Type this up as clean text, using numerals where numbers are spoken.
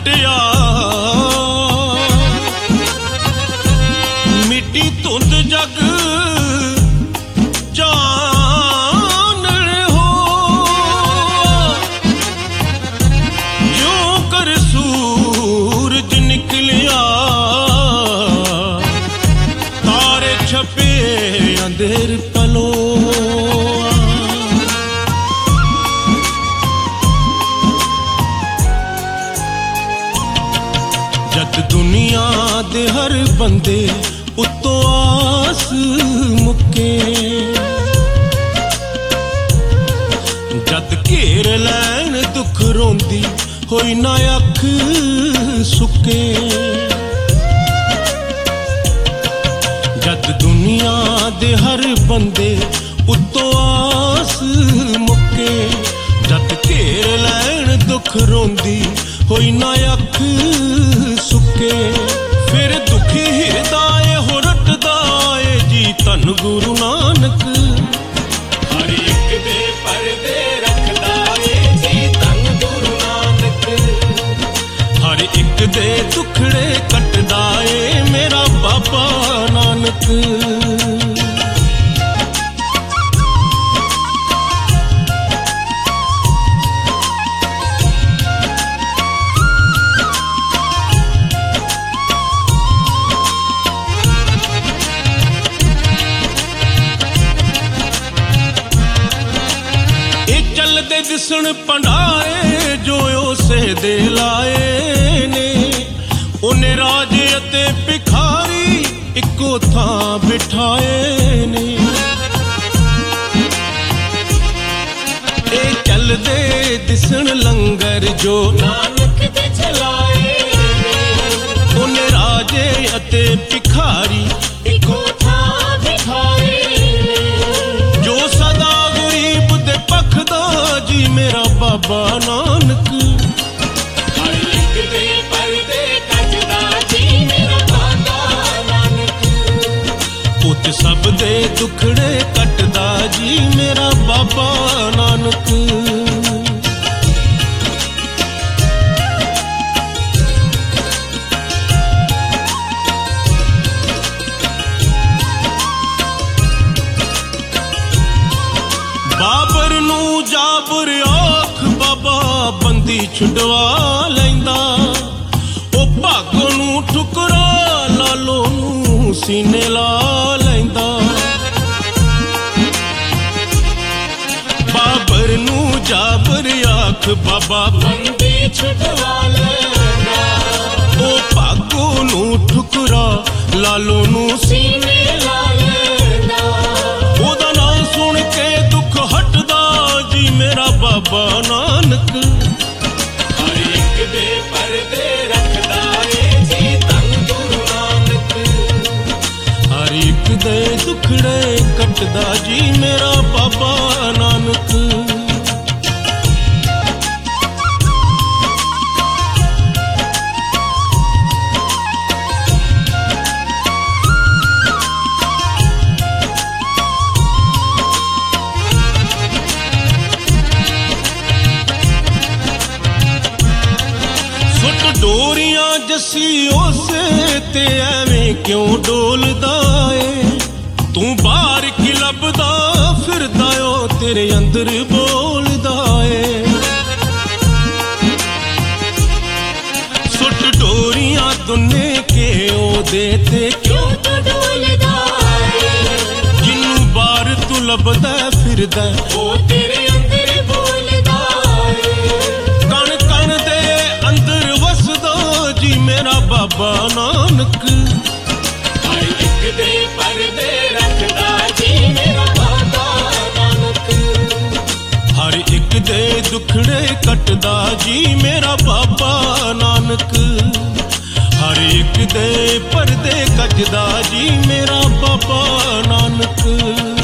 कटिया मिट्टी धुंध जग जान हो जो कर सूरज निकलिया तारे छपे अंधेर पलो जद दुनिया दे हर बंदे उत्तो आस मुके जद घेर लैन दुख रोंदी होई ना अख सुके जद दुनिया दे हर बंदे उत्तो आस मुके जद घेर लैन दुख रोंदी होई ना अख सुके फिर दुखी हिरदाए हो रटदाए जी धन गुरु नानक हर एक दे परदे रखदाए जी धन गुरु नानक हर एक दे दुखड़े कटदाए मेरा बाबा नानक चलदे दिसण भंडारे जो उसे दे लाए ने उन्हें राजे अते भिखारी इको थां बिठाए ने ए चलदे दिसण लंगर जो नानक दे चलाए उन्हें राजे अते भिखारी इको थां बिठाए जो सदा गरीब दे पखदा जी मेरा बाबा नानक हर एक दे परदे कटदा जी मेरा बाबा नानक पुत सब दे दुखड़े कटदा जी मेरा बाबा नानक बाबर नू जाबर आख बाबा बंदी छुडवा लैंदा ओ भागों नू ठुकरा लालो नू सीने ला लैंदा बाबर नू जाबर आख बाबा बंदी छुडवा लैंदा ओ भागों नू ठुकरा लालो नू सीने ला लैंदा ओदा नाम सुन के दुख हटदा जी मेरा बाबा नानक हर एक दे परदे रखदा ए जी धन गुरु नानक हर एक दे दुखड़े कटदा जी मेरा बाबा नानक डोरियां जसी उसे ते एवें क्यों डोलदा ए तू बाहर की लभदा फिरदा ओ तेरे अंदर बोलदा ए सुट डोरियां दुने के ओ देते क्यों तू डोलदा ए जिन्नू बाहर तू लभदा फिरदा ओ तेरे अंदर बोलदा ए कण कण दे अंदर वसदा जी मेरा बाबा नानक हर एक दे परदे रखदा जी मेरा बाबा नानक हर एक दे दुखड़े कटदा जी मेरा बाबा नानक हर एक दे परदे कटदा जी मेरा बाबा नानक